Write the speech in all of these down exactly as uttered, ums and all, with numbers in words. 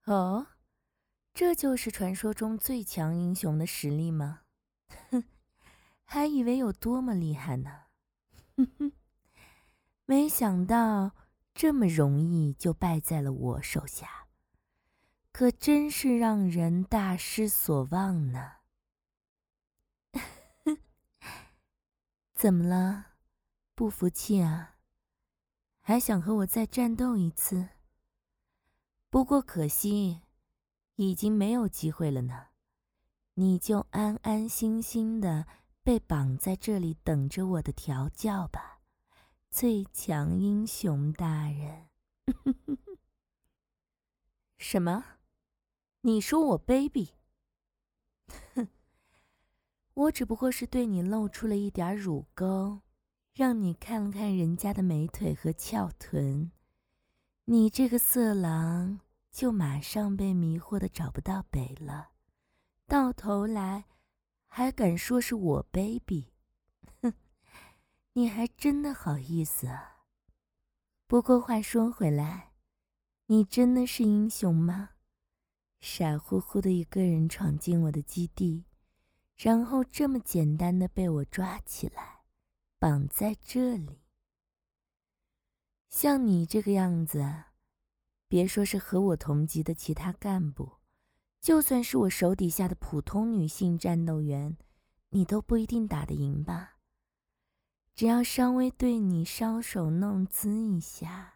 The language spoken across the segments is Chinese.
哦，这就是传说中最强英雄的实力吗？哼，还以为有多么厉害呢。哼哼，没想到这么容易就败在了我手下，可真是让人大失所望呢。怎么了？不服气啊？还想和我再战斗一次？不过可惜，已经没有机会了呢。你就安安心心的被绑在这里等着我的调教吧，最强英雄大人。什么？你说我卑鄙？哼，我只不过是对你露出了一点乳沟，让你看了看人家的美腿和翘臀，你这个色狼就马上被迷惑的找不到北了，到头来还敢说是我卑鄙？哼，你还真的好意思啊。不过话说回来，你真的是英雄吗？傻乎乎的一个人闯进我的基地，然后这么简单的被我抓起来，绑在这里。像你这个样子，别说是和我同级的其他干部，就算是我手底下的普通女性战斗员，你都不一定打得赢吧？只要稍微对你搔首弄姿一下，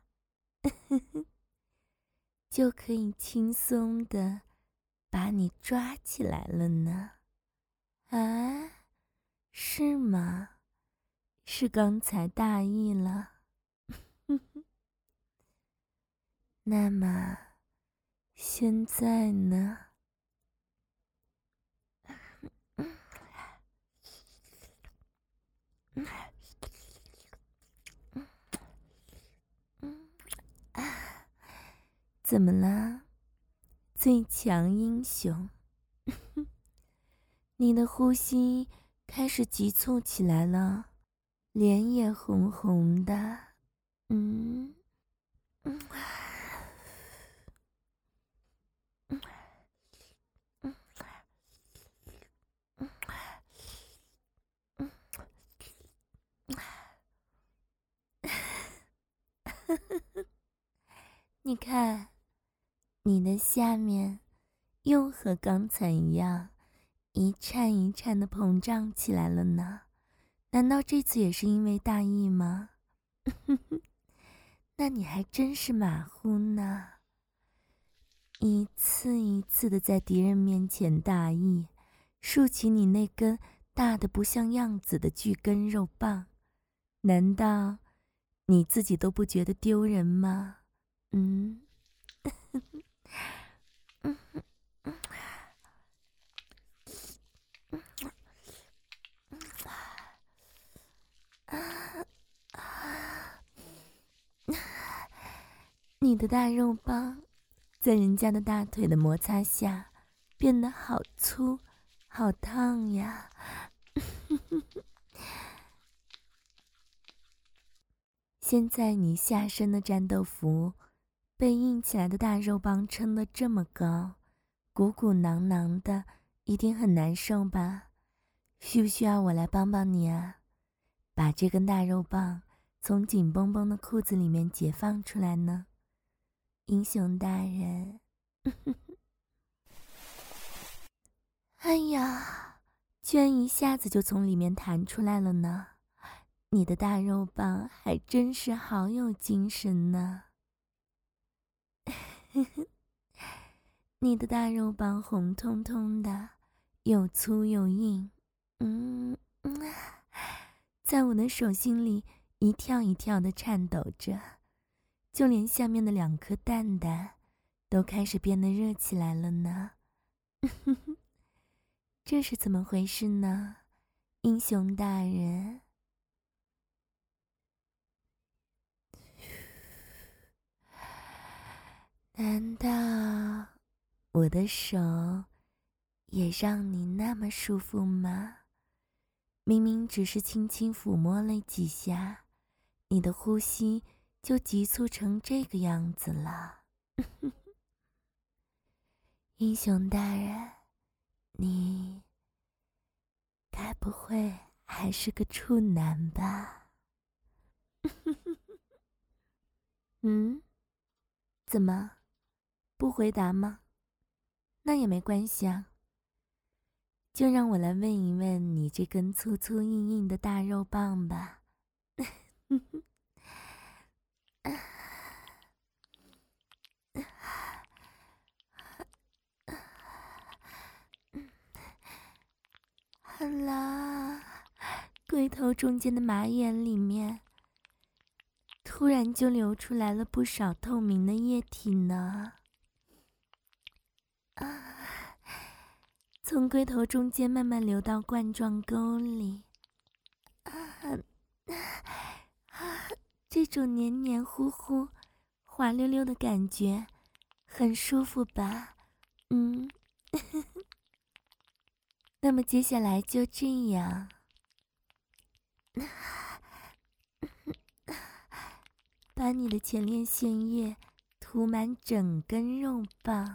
就可以轻松的把你抓起来了呢。啊，是吗？是刚才大意了。那么现在呢？怎么了，最强英雄？你的呼吸开始急促起来了，脸也红红的。嗯嗯嗯嗯嗯嗯，你看，你的下面又和刚才一样，一颤一颤的膨胀起来了呢。难道这次也是因为大意吗？那你还真是马虎呢。一次一次的在敌人面前大意，竖起你那根大的不像样子的巨根肉棒，难道你自己都不觉得丢人吗？嗯，嗯嗯啊啊！你的大肉棒在人家的大腿的摩擦下变得好粗好烫呀。现在你下身的战斗服被硬起来的大肉棒撑得这么高，鼓鼓囊囊的，一定很难受吧？需不需要我来帮帮你啊？把这根大肉棒从紧绷绷的裤子里面解放出来呢？英雄大人。哎呀，居然一下子就从里面弹出来了呢！你的大肉棒还真是好有精神呢。你的大肉棒红彤彤的，又粗又硬，嗯嗯，在我的手心里一跳一跳的颤抖着，就连下面的两颗蛋蛋都开始变得热起来了呢。这是怎么回事呢，英雄大人？难道我的手也让你那么舒服吗？明明只是轻轻抚摸了几下，你的呼吸就急促成这个样子了。 英雄大人，你该不会还是个处男吧？嗯？怎么？不回答吗？那也没关系啊。就让我来问一问你这根粗粗硬硬的大肉棒吧。好啦，龟头中间的马眼里面突然就流出来了不少透明的液体呢。啊，从龟头中间慢慢流到冠状沟里。啊啊，这种黏黏糊糊、滑溜溜的感觉很舒服吧？嗯。那么接下来就这样，把你的前列腺液涂满整根肉棒。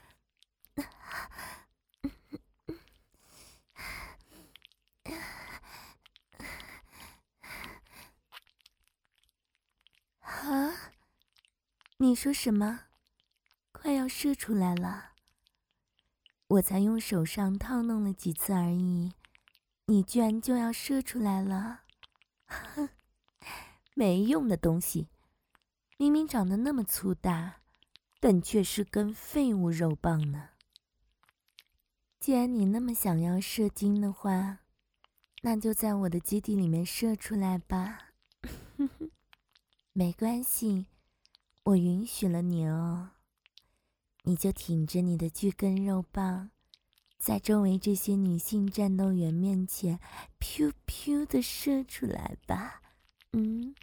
啊？你说什么？快要射出来了？我才用手上套弄了几次而已，你居然就要射出来了？哼，没用的东西，明明长得那么粗大，但却是根废物肉棒呢。既然你那么想要射精的话，那就在我的基地里面射出来吧。没关系，我允许了你哦。你就挺着你的巨根肉棒，在周围这些女性战斗员面前，噗噗的射出来吧。嗯，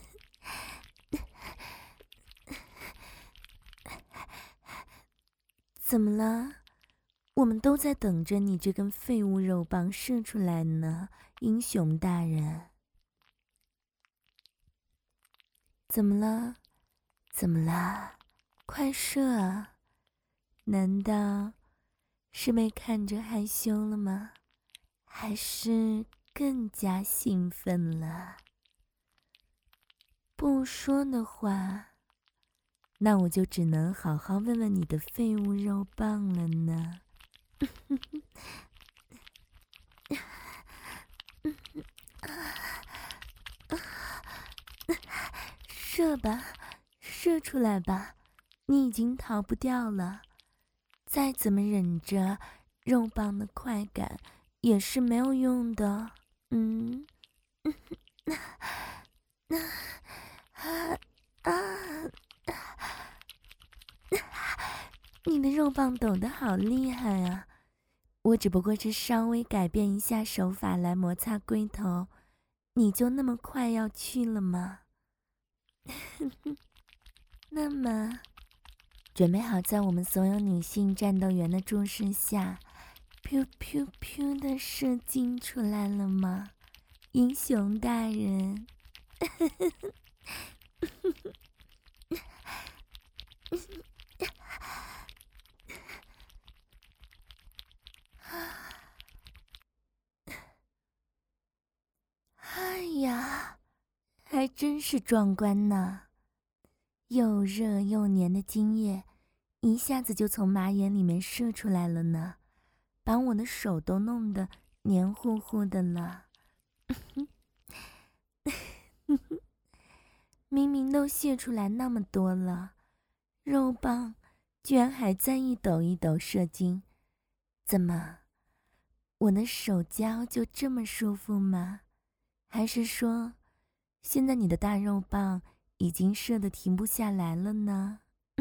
怎么了？我们都在等着你这根废物肉棒射出来呢，英雄大人。怎么了？怎么了？快射啊！难道是被看着害羞了吗？还是更加兴奋了？不说的话，那我就只能好好问问你的废物肉棒了呢。射吧，射出来吧，你已经逃不掉了。再怎么忍着肉棒的快感也是没有用的。嗯，啊啊！你的肉棒抖得好厉害啊！我只不过是稍微改变一下手法来摩擦龟头，你就那么快要去了吗？那么，准备好在我们所有女性战斗员的注视下，噗噗噗的射精出来了吗，英雄大人？哎呀，还真是壮观呢！又热又黏的精液一下子就从马眼里面射出来了呢，把我的手都弄得黏糊糊的了。明明都泄出来那么多了，肉棒居然还在一抖一抖射精，怎么，我的手胶就这么舒服吗？还是说，现在你的大肉棒已经射得停不下来了呢？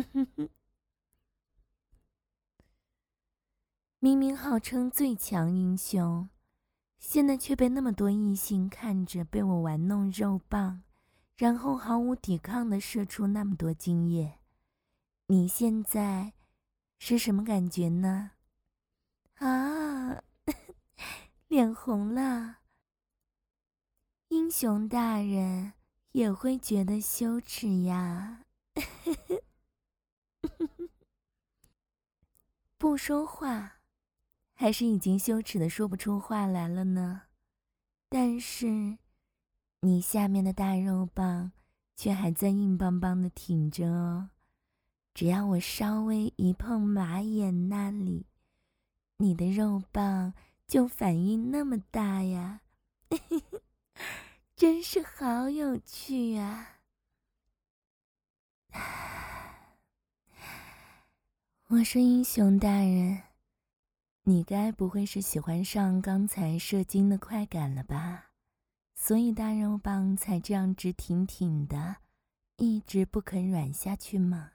明明号称最强英雄，现在却被那么多异性看着被我玩弄肉棒，然后毫无抵抗地射出那么多精液，你现在是什么感觉呢？啊，脸红了。英雄大人也会觉得羞耻呀。 不说话，还是已经羞耻的说不出话来了呢？但是，你下面的大肉棒却还在硬邦邦的挺着哦。只要我稍微一碰马眼那里，你的肉棒就反应那么大呀，真是好有趣啊！我说英雄大人，你该不会是喜欢上刚才射精的快感了吧？所以大肉棒才这样直挺挺的，一直不肯软下去吗？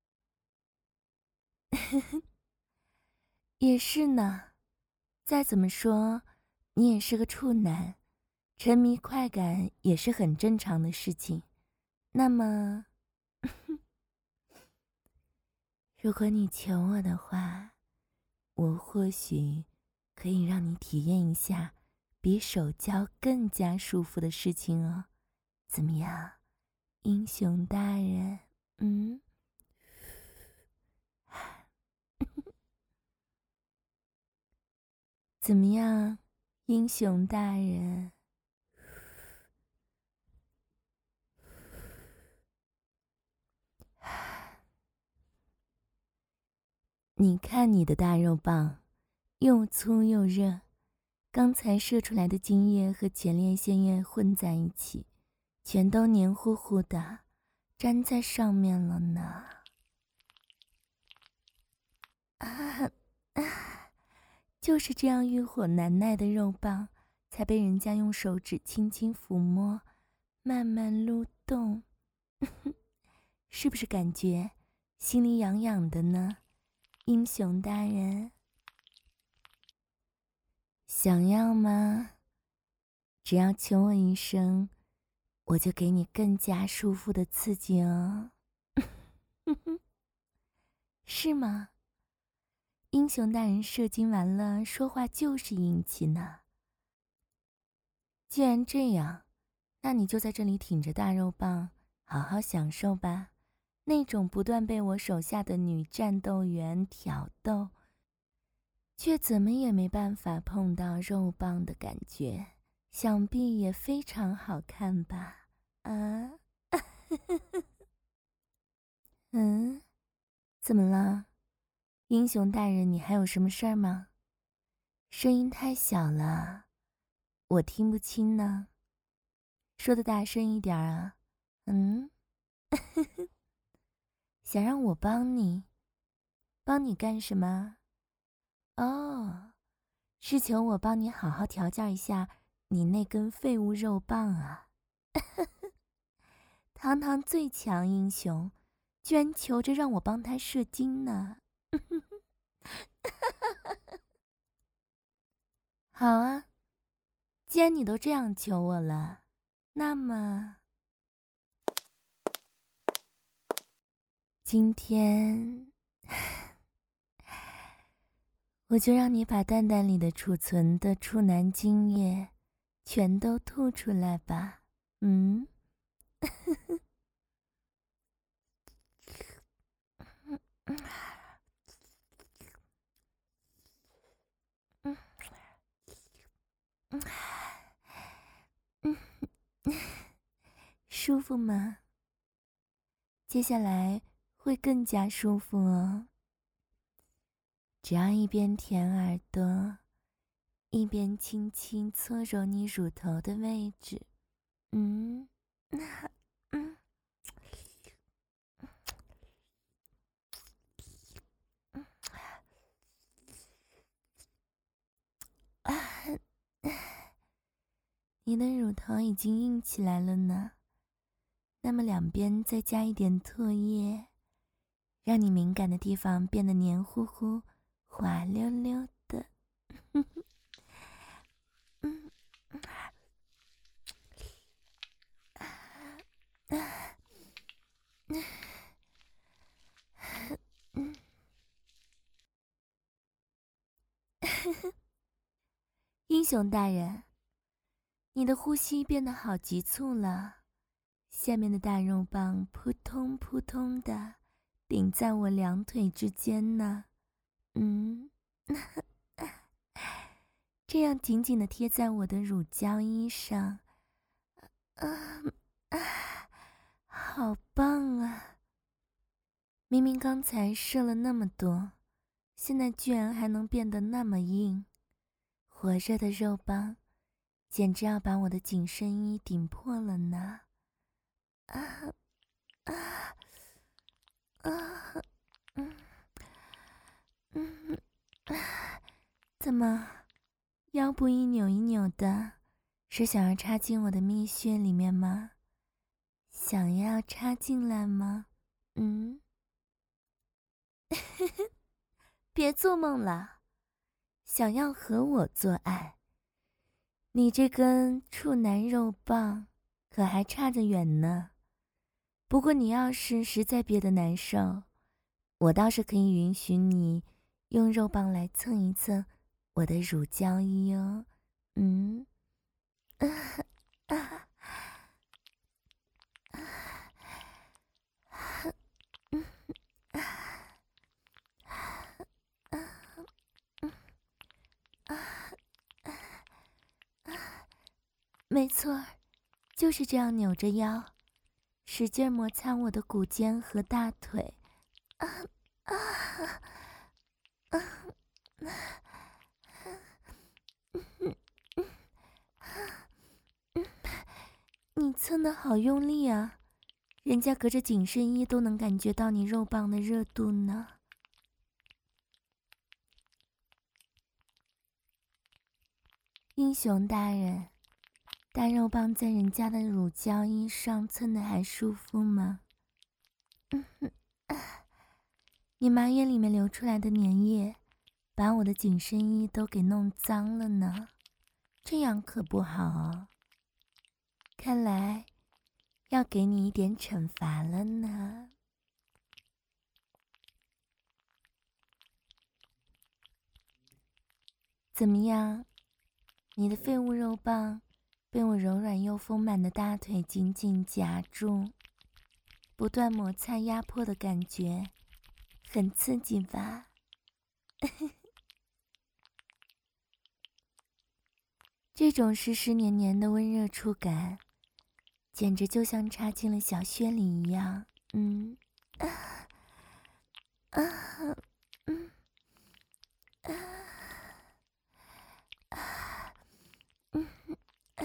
也是呢，再怎么说，你也是个处男，沉迷快感也是很正常的事情。那么，如果你求我的话，我或许可以让你体验一下比手交更加舒服的事情哦。怎么样，英雄大人？嗯？怎么样，英雄大人？你看你的大肉棒，又粗又热，刚才射出来的精液和前列腺液混在一起，全都黏糊糊的，粘在上面了呢。啊啊！就是这样欲火难耐的肉棒，才被人家用手指轻轻抚摸，慢慢撸动，是不是感觉心里痒痒的呢？英雄大人，想要吗？只要求我一声，我就给你更加舒服的刺激哦。是吗？英雄大人射精完了，说话就是硬气呢。既然这样，那你就在这里挺着大肉棒，好好享受吧。那种不断被我手下的女战斗员挑逗，却怎么也没办法碰到肉棒的感觉，想必也非常好看吧？啊？嗯？怎么了？英雄大人，你还有什么事儿吗？声音太小了，我听不清呢。说的大声一点啊。嗯？想让我帮你？帮你干什么？哦，是求我帮你好好调教一下你那根废物肉棒啊！堂堂最强英雄，居然求着让我帮他射精呢！好啊，既然你都这样求我了，那么今天我就让你把蛋蛋里的储存的处男精液全都吐出来吧。嗯？舒服吗？接下来会更加舒服哦。只要一边舔耳朵，一边轻轻搓揉你乳头的位置，嗯，嗯，啊，你的乳头已经硬起来了呢。那么两边再加一点唾液，让你敏感的地方变得黏糊糊、滑溜溜的。嗯，英雄大人，你的呼吸变得好急促了，下面的大肉棒扑通扑通的顶在我两腿之间呢。 嗯，这样紧紧地贴在我的乳胶衣上，啊啊，好棒啊！明明刚才射了那么多，现在居然还能变得那么硬，火热的肉棒简直要把我的紧身衣顶破了呢！啊啊啊！嗯嗯，怎么腰部一扭一扭的，是想要插进我的蜜穴里面吗？想要插进来吗？嗯，别做梦了，想要和我做爱，你这根处男肉棒可还差着远呢。不过你要是实在憋得难受，我倒是可以允许你用肉棒来蹭一蹭我的乳胶衣哦。嗯，啊啊嗯啊啊嗯啊啊啊！没错，就是这样扭着腰，使劲摩擦我的骨尖和大腿。啊啊啊！你蹭的好用力啊，人家隔着紧身衣都能感觉到你肉棒的热度呢。英雄大人，大肉棒在人家的乳胶衣上蹭的还舒服吗？嗯哼，啊，你马眼里面流出来的粘液，把我的紧身衣都给弄脏了呢，这样可不好哦。看来要给你一点惩罚了呢。怎么样？你的废物肉棒被我柔软又丰满的大腿紧紧夹住，不断摩擦压迫的感觉，很刺激吧？这种湿湿黏黏的温热触感，简直就像插进了小穴里一样。嗯，啊啊，嗯啊啊，嗯啊，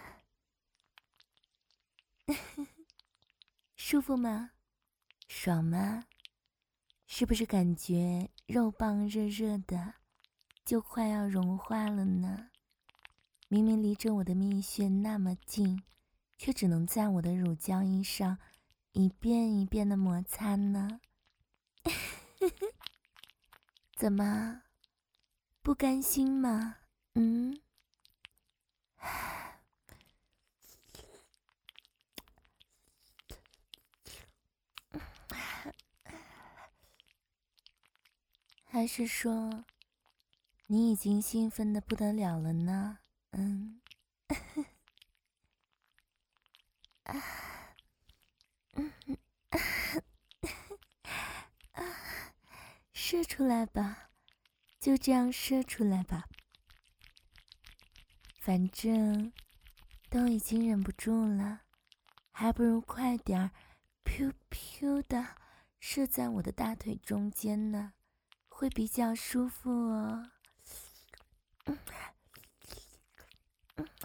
舒服吗？爽吗？是不是感觉肉棒热热的，就快要融化了呢？明明离着我的蜜穴那么近，却只能在我的乳胶衣上一遍一遍的摩擦呢。怎么，不甘心吗？嗯，还是说你已经兴奋的不得了了呢？嗯，啊，嗯，啊，啊，射出来吧，就这样射出来吧。反正都已经忍不住了，还不如快点儿，噗噗的射在我的大腿中间呢，会比较舒服哦。嗯嗯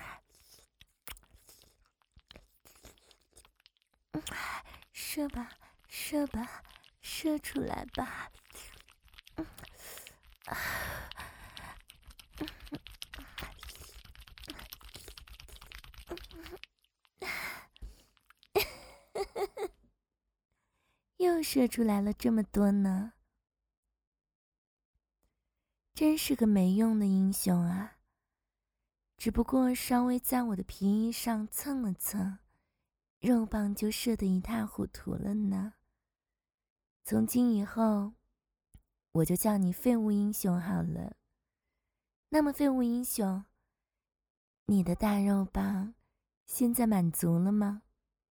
嗯，射吧，射吧，射出来吧。嗯啊，嗯又射出来了这么多呢，真是个没用的英雄啊！只不过稍微在我的皮衣上蹭了蹭，肉棒就射得一塌糊涂了呢。从今以后，我就叫你废物英雄好了。那么废物英雄，你的大肉棒现在满足了吗？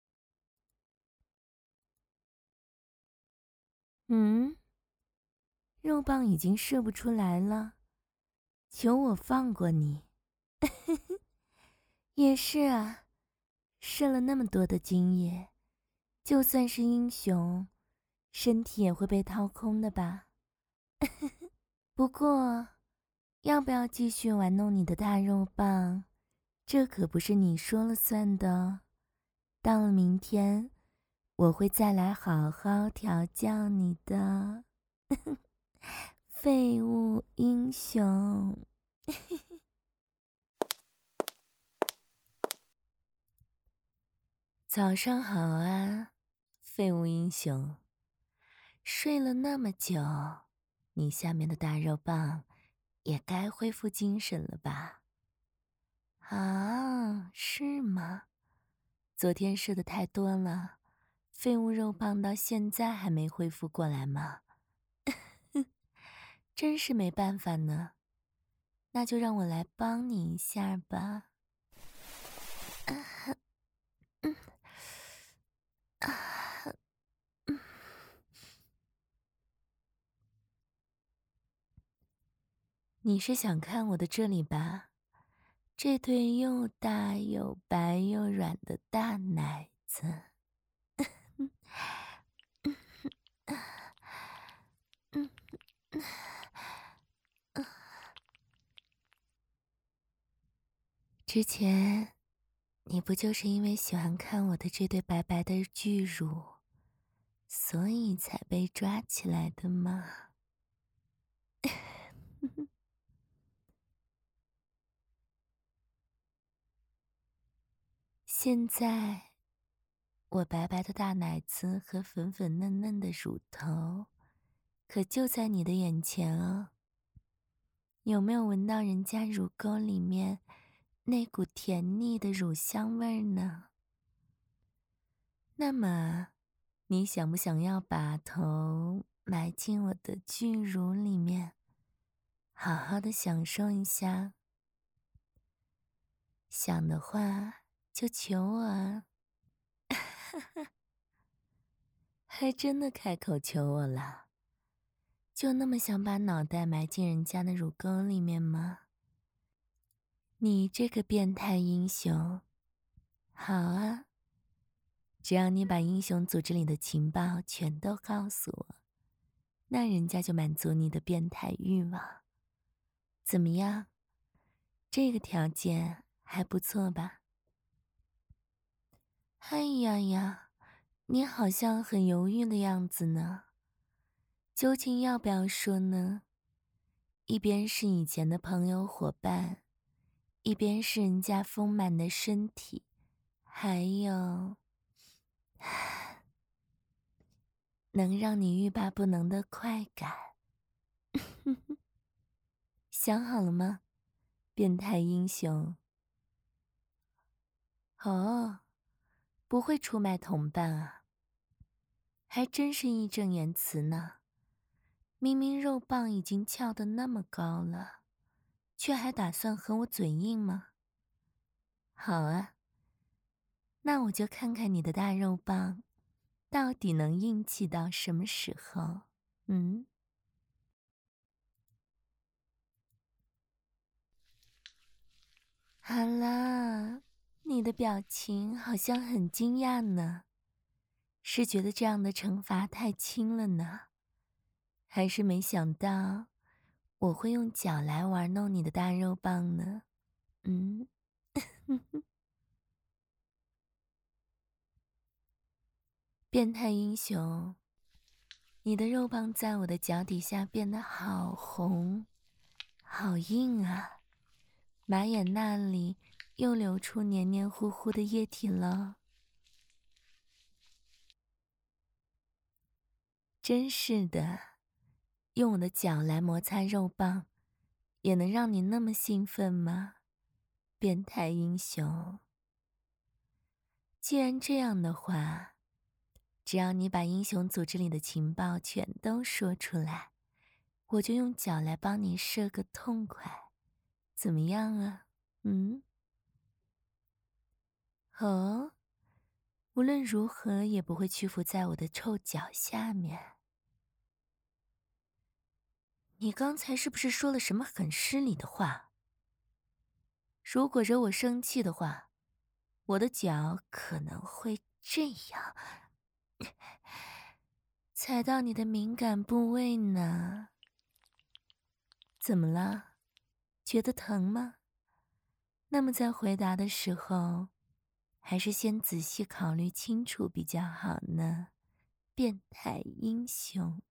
嗯， 肉棒已经射不出来了，求我放过你。也是啊，射了那么多的精液，就算是英雄，身体也会被掏空的吧。不过，要不要继续玩弄你的大肉棒，这可不是你说了算的哦。到了明天，我会再来好好调教你的。废物英雄。早上好啊，废物英雄。睡了那么久，你下面的大肉棒也该恢复精神了吧？啊，是吗？昨天射的太多了，废物肉棒到现在还没恢复过来吗？真是没办法呢，那就让我来帮你一下吧。啊嗯啊嗯，你是想看我的这里吧？这对又大又白又软的大奶子。之前，你不就是因为喜欢看我的这对白白的巨乳，所以才被抓起来的吗？现在，我白白的大奶子和粉粉嫩嫩的乳头，可就在你的眼前哦。有没有闻到人家乳沟里面那股甜腻的乳香味儿呢？那么，你想不想要把头埋进我的巨乳里面，好好的享受一下？想的话就求我啊！还真的开口求我了，就那么想把脑袋埋进人家的乳沟里面吗？你这个变态英雄，好啊！只要你把英雄组织里的情报全都告诉我，那人家就满足你的变态欲望。怎么样？这个条件还不错吧？哎呀呀，你好像很犹豫的样子呢。究竟要不要说呢？一边是以前的朋友伙伴，一边是人家丰满的身体，还有能让你欲罢不能的快感。想好了吗，变态英雄？哦，不会出卖同伴啊，还真是义正言辞呢。明明肉棒已经翘得那么高了，却还打算和我嘴硬吗？好啊，那我就看看你的大肉棒到底能硬气到什么时候。嗯，好啦，你的表情好像很惊讶呢，是觉得这样的惩罚太轻了呢，还是没想到我会用脚来玩弄你的大肉棒呢？嗯。变态英雄，你的肉棒在我的脚底下变得好红，好硬啊！马眼那里又流出黏黏糊糊的液体了。真是的，用我的脚来摩擦肉棒，也能让你那么兴奋吗？变态英雄。既然这样的话，只要你把英雄组织里的情报全都说出来，我就用脚来帮你射个痛快，怎么样啊？嗯？哦，无论如何也不会屈服在我的臭脚下面。 你刚才是不是说了什么很失礼的话？如果惹我生气的话，我的脚可能会这样，踩到你的敏感部位呢。怎么了？觉得疼吗？那么在回答的时候，还是先仔细考虑清楚比较好呢，变态英雄。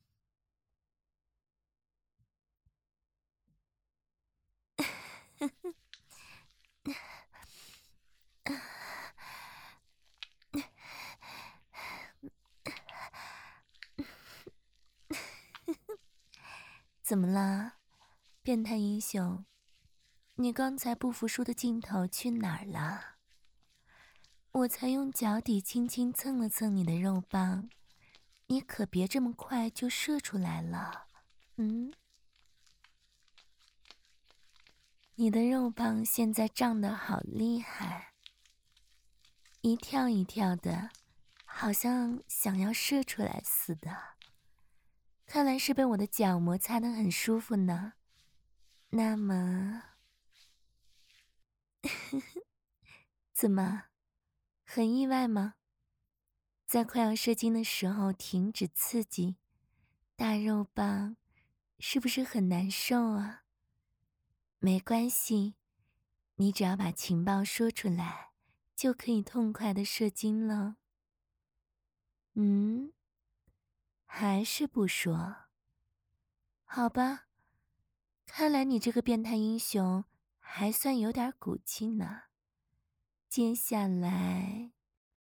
怎么啦，变态英雄？你刚才不服输的劲头去哪儿了？我才用脚底轻轻蹭了蹭你的肉棒，你可别这么快就射出来了。嗯，你的肉棒现在胀得好厉害，一跳一跳的，好像想要射出来似的。看来是被我的脚摩擦得很舒服呢。那么，怎么，很意外吗？在快要射精的时候停止刺激，大肉棒是不是很难受啊？没关系，你只要把情报说出来，就可以痛快的射精了。嗯，还是不说？好吧，看来你这个变态英雄还算有点骨气呢。接下来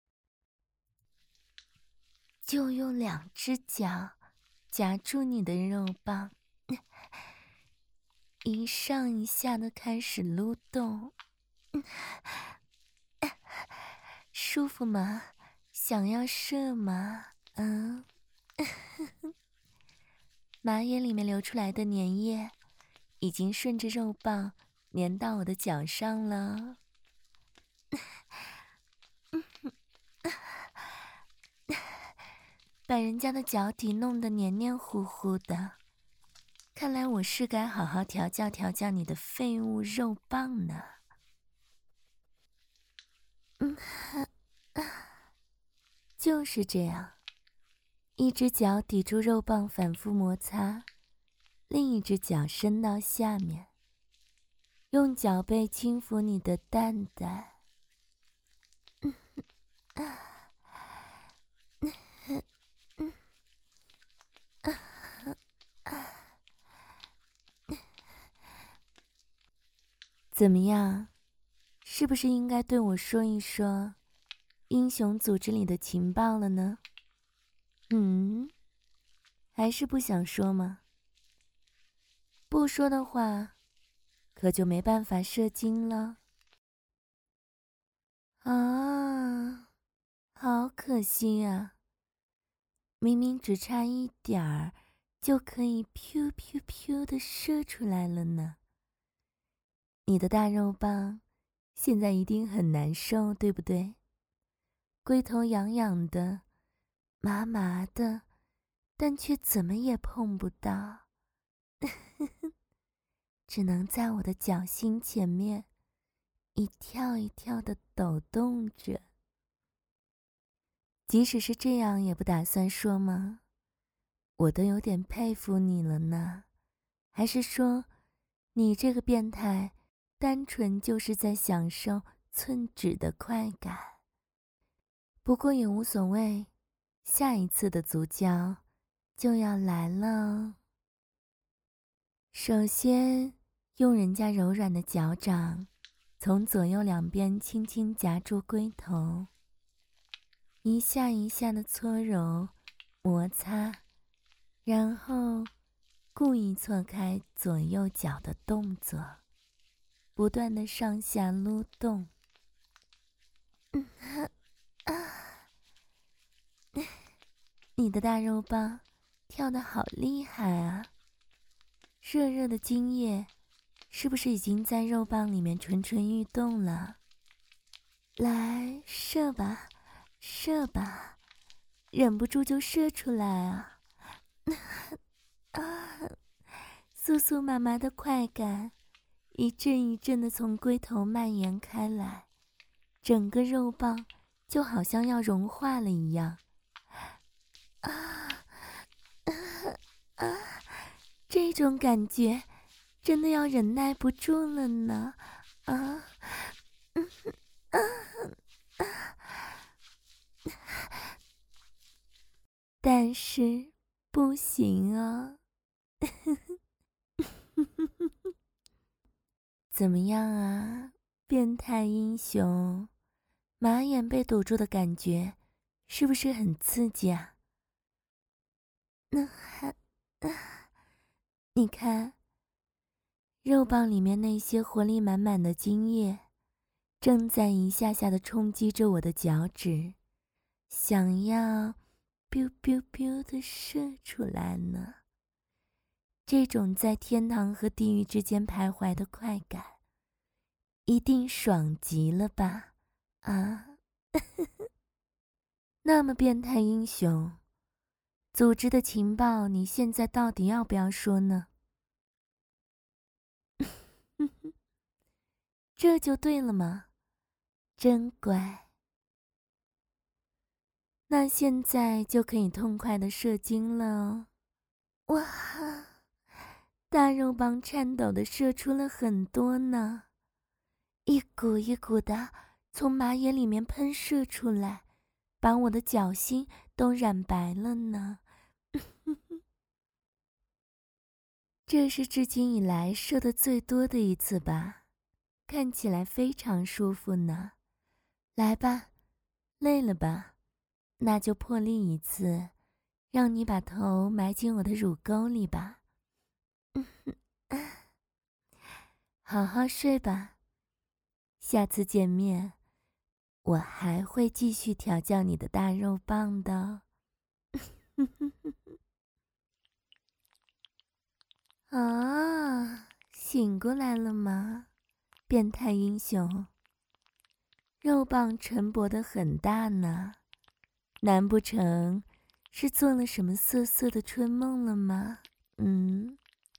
就用两只脚夹住你的肉棒，一上一下的开始撸动。舒服吗？想要射吗？嗯，马眼里面流出来的粘液已经顺着肉棒粘到我的脚上了。把人家的脚底弄得黏黏糊糊的，看来我是该好好调教调教你的废物肉棒呢。嗯，就是这样，一只脚抵住肉棒反复摩擦，另一只脚伸到下面，用脚背轻抚你的蛋蛋。嗯啊怎么样？是不是应该对我说一说英雄组织里的情报了呢？嗯，还是不想说吗？不说的话，可就没办法射精了。啊，好可惜啊！明明只差一点儿，就可以 “pew pew pew” 的射出来了呢。你的大肉棒现在一定很难受，对不对？龟头痒痒的，麻麻的，但却怎么也碰不到，只能在我的脚心前面一跳一跳的抖动着。即使是这样，也不打算说吗？我都有点佩服你了呢。还是说，你这个变态，单纯就是在享受寸指的快感？不过也无所谓，下一次的足交就要来了。首先，用人家柔软的脚掌，从左右两边轻轻夹住龟头，一下一下的搓揉、摩擦，然后故意错开左右脚的动作，不断的上下撸动。嗯啊，你的大肉棒跳得好厉害啊！热热的精液是不是已经在肉棒里面蠢蠢欲动了？来，射吧，射吧，忍不住就射出来啊！啊， 酥酥麻麻的快感一阵一阵的从龟头蔓延开来，整个肉棒就好像要融化了一样。啊啊啊！这种感觉真的要忍耐不住了呢！啊，嗯啊啊！但是不行啊！怎么样啊，变态英雄？马眼被堵住的感觉是不是很刺激啊？那还……啊，你看，肉棒里面那些活力满满的精液，正在一下下的冲击着我的脚趾，想要 biu biu biu 的射出来呢。这种在天堂和地狱之间徘徊的快感，一定爽极了吧？啊！那么变态英雄，组织的情报你现在到底要不要说呢？这就对了嘛，真乖。那现在就可以痛快的射精了哦。哇，大肉棒颤抖的射出了很多呢，一股一股的从马眼里面喷射出来，把我的脚心都染白了呢。这是至今以来射的最多的一次吧，看起来非常舒服呢。来吧，累了吧？那就破例一次，让你把头埋进我的乳沟里吧。好好睡吧，下次见面，我还会继续调教你的大肉棒的。啊，醒过来了吗，变态英雄？肉棒陈勃的很大呢，难不成是做了什么色色的春梦了吗？嗯。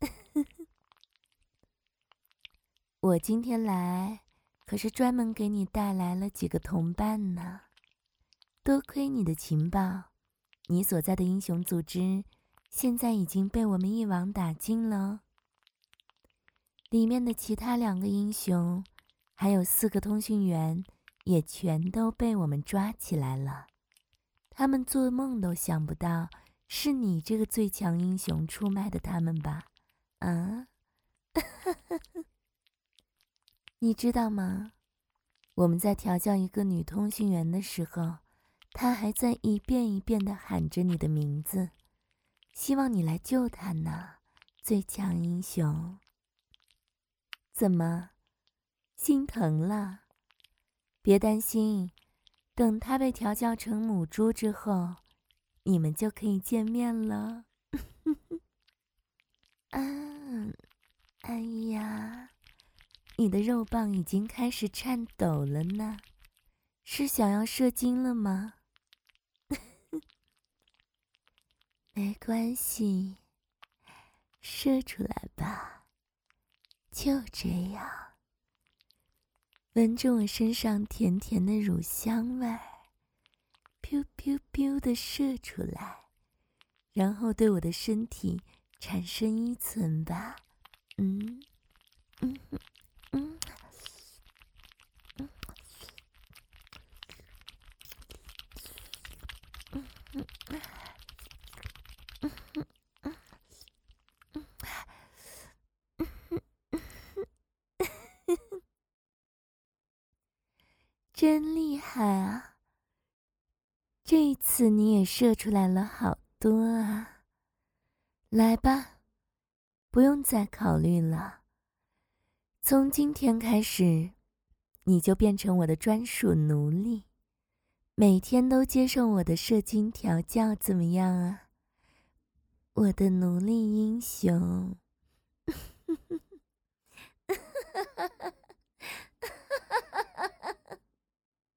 我今天来可是专门给你带来了几个同伴呢，多亏你的情报，你所在的英雄组织现在已经被我们一网打尽了。里面的其他两个英雄还有四个通讯员也全都被我们抓起来了，他们做梦都想不到是你这个最强英雄出卖的他们吧？啊？你知道吗？我们在调教一个女通讯员的时候，她还在一遍一遍地喊着你的名字，希望你来救她呢，最强英雄。怎么，心疼了？别担心，等她被调教成母猪之后，你们就可以见面了。啊，哎呀！你的肉棒已经开始颤抖了呢，是想要射精了吗？没关系，射出来吧，就这样，闻着我身上甜甜的乳香味儿，biu biu biu 的射出来，然后对我的身体产生依存吧。嗯嗯嗯。真厉害啊！这一次你也射出来了好多啊！来吧，不用再考虑了。从今天开始，你就变成我的专属奴隶，每天都接受我的射精调教，怎么样啊？我的奴隶英雄！